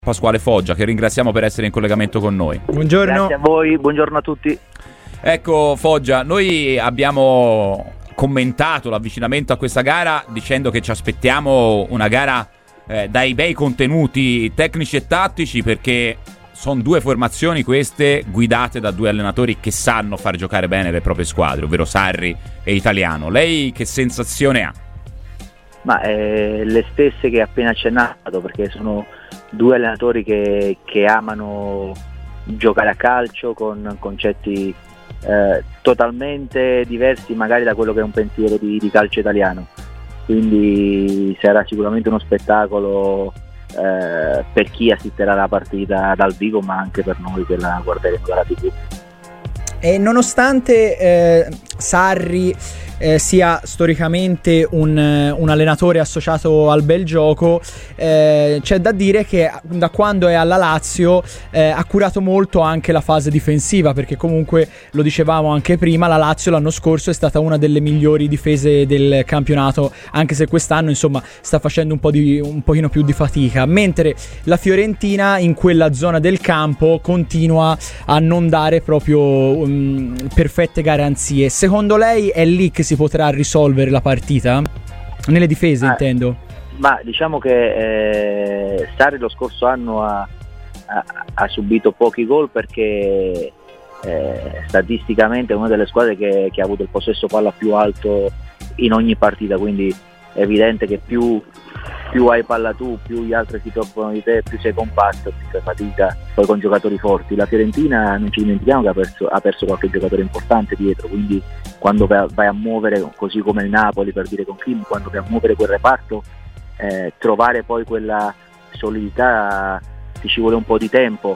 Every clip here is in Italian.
Pasquale Foggia, che ringraziamo per essere in collegamento con noi. Buongiorno. Grazie a voi, buongiorno a tutti. Ecco Foggia, noi abbiamo commentato l'avvicinamento a questa gara dicendo che ci aspettiamo una gara dai bei contenuti tecnici e tattici, perché sono due formazioni queste guidate da due allenatori che sanno far giocare bene le proprie squadre, ovvero Sarri e Italiano. Lei che sensazione ha? Ma le stesse che appena accennato, perché sono due allenatori che amano giocare a calcio con concetti totalmente diversi magari da quello che è un pensiero di calcio italiano, quindi sarà sicuramente uno spettacolo per chi assisterà alla partita dal vivo, ma anche per noi che la guarderemo dalla TV. E nonostante Sarri sia storicamente un allenatore associato al bel gioco, c'è da dire che da quando è alla Lazio ha curato molto anche la fase difensiva, perché comunque lo dicevamo anche prima, la Lazio l'anno scorso è stata una delle migliori difese del campionato, anche se quest'anno insomma sta facendo un pochino più di fatica, mentre la Fiorentina in quella zona del campo continua a non dare proprio perfette garanzie. Secondo lei è lì che si potrà risolvere la partita? Nelle difese intendo. Ma diciamo che Sarri lo scorso anno ha subito pochi gol perché statisticamente è una delle squadre che ha avuto il possesso palla più alto in ogni partita, quindi è evidente che più hai palla tu, più gli altri si preoccupano di te, più sei compatto, più fai fatica poi con giocatori forti. La Fiorentina, non ci dimentichiamo che ha perso qualche giocatore importante dietro, quindi quando vai a muovere, così come il Napoli per dire con Kim, quando vai a muovere quel reparto, trovare poi quella solidità ti ci vuole un po' di tempo,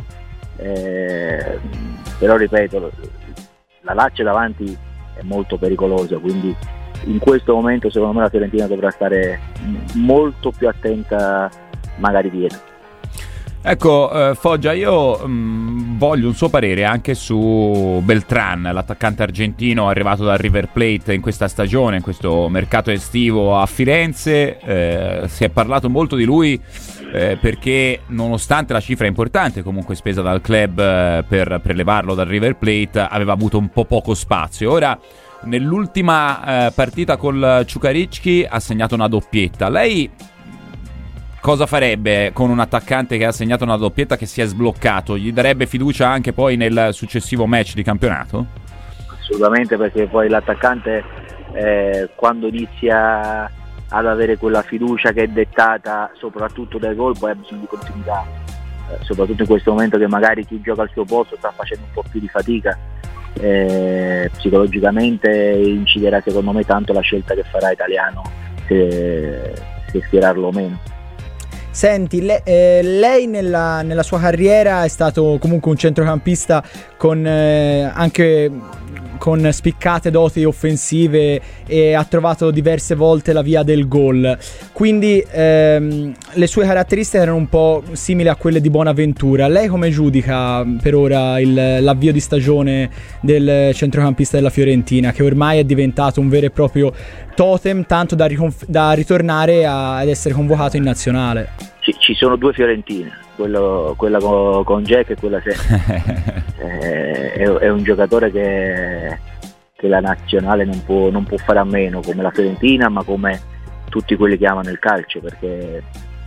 però ripeto, la Lazio davanti è molto pericolosa, quindi in questo momento secondo me la Fiorentina dovrà stare molto più attenta magari dietro. Ecco Foggia, io voglio un suo parere anche su Beltrán, l'attaccante argentino arrivato dal River Plate in questa stagione, in questo mercato estivo a Firenze. Si è parlato molto di lui perché nonostante la cifra importante comunque spesa dal club per prelevarlo dal River Plate, aveva avuto un po' poco spazio. Ora nell'ultima partita col Čukarički ha segnato una doppietta. Lei cosa farebbe con un attaccante che ha segnato una doppietta, che si è sbloccato? Gli darebbe fiducia anche poi nel successivo match di campionato? Assolutamente, perché poi l'attaccante quando inizia ad avere quella fiducia che è dettata soprattutto dai gol, poi ha bisogno di continuità, soprattutto in questo momento che magari chi gioca al suo posto sta facendo un po' più di fatica. Psicologicamente inciderà secondo me tanto la scelta che farà Italiano, se schierarlo o meno. Senti, lei nella sua carriera è stato comunque un centrocampista con anche con spiccate doti offensive e ha trovato diverse volte la via del gol, quindi le sue caratteristiche erano un po' simili a quelle di Bonaventura. Lei come giudica per ora l'avvio di stagione del centrocampista della Fiorentina, che ormai è diventato un vero e proprio totem, tanto da ritornare ad essere convocato in nazionale? Ci sono due Fiorentine, quella con Jack e quella senza. È un giocatore che la nazionale non può fare a meno, come la Fiorentina, ma come tutti quelli che amano il calcio, perché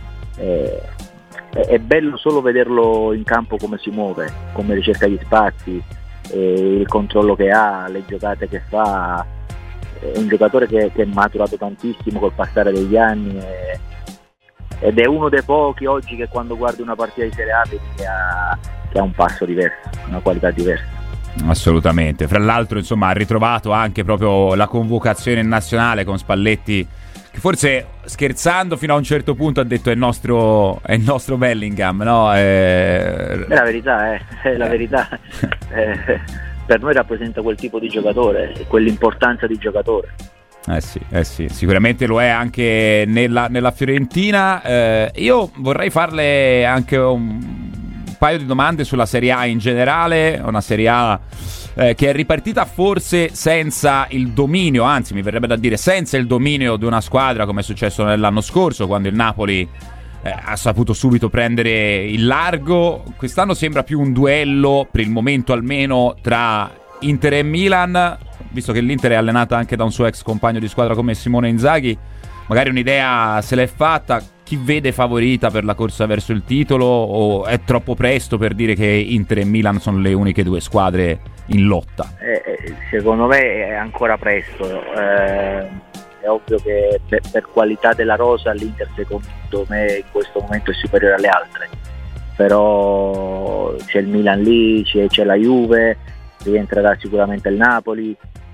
è bello solo vederlo in campo come si muove, come ricerca gli spazi, il controllo che ha, le giocate che fa. È un giocatore che è maturato tantissimo col passare degli anni ed è uno dei pochi oggi che quando guardi una partita di Serie A vedi che ha un passo diverso, una qualità diversa. Assolutamente. Fra l'altro insomma ha ritrovato anche proprio la convocazione in nazionale con Spalletti, che forse scherzando fino a un certo punto ha detto è il nostro Bellingham, no? È la verità, è la verità. Per noi rappresenta quel tipo di giocatore, quell'importanza di giocatore. Sì, sicuramente lo è anche nella Fiorentina. Io vorrei farle anche un paio di domande sulla Serie A in generale, una Serie A che è ripartita forse senza il dominio, anzi mi verrebbe da dire senza il dominio di una squadra, come è successo nell'anno scorso, quando il Napoli ha saputo subito prendere il largo. Quest'anno sembra più un duello, per il momento almeno, tra Inter e Milan, visto che l'Inter è allenata anche da un suo ex compagno di squadra come Simone Inzaghi. Magari un'idea se l'è fatta. Chi vede favorita per la corsa verso il titolo, o è troppo presto per dire che Inter e Milan sono le uniche due squadre in lotta? Secondo me è ancora presto. È ovvio che per qualità della rosa l'Inter secondo me in questo momento è superiore alle altre, però c'è il Milan lì, c'è la Juve, rientrerà sicuramente il Napoli.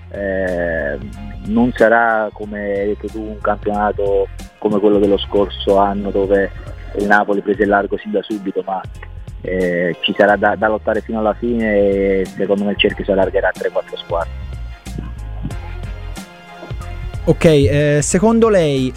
Non sarà, come hai detto tu, un campionato come quello dello scorso anno dove il Napoli prese il largo sin da subito, ma ci sarà da lottare fino alla fine e secondo me il cerchio si allargherà a 3-4 squadre. Ok, secondo lei,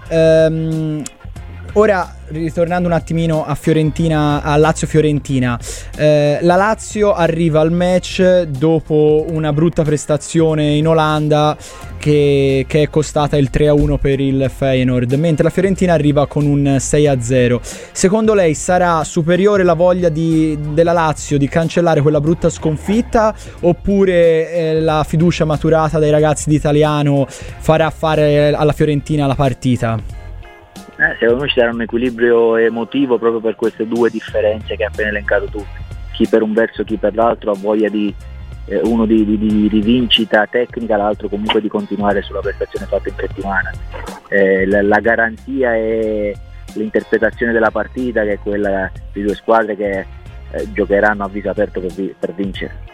ora ritornando un attimino a Fiorentina, a Lazio-Fiorentina, la Lazio arriva al match dopo una brutta prestazione in Olanda che è costata il 3-1 per il Feyenoord, mentre la Fiorentina arriva con un 6-0. Secondo lei sarà superiore la voglia della Lazio di cancellare quella brutta sconfitta, oppure la fiducia maturata dai ragazzi di Italiano farà fare alla Fiorentina la partita? Secondo me ci sarà un equilibrio emotivo proprio per queste due differenze che hai appena elencato tu, chi per un verso chi per l'altro ha voglia di uno di rivincita tecnica, l'altro comunque di continuare sulla prestazione fatta in settimana. La garanzia è l'interpretazione della partita, che è quella di due squadre che giocheranno a viso aperto per vincere.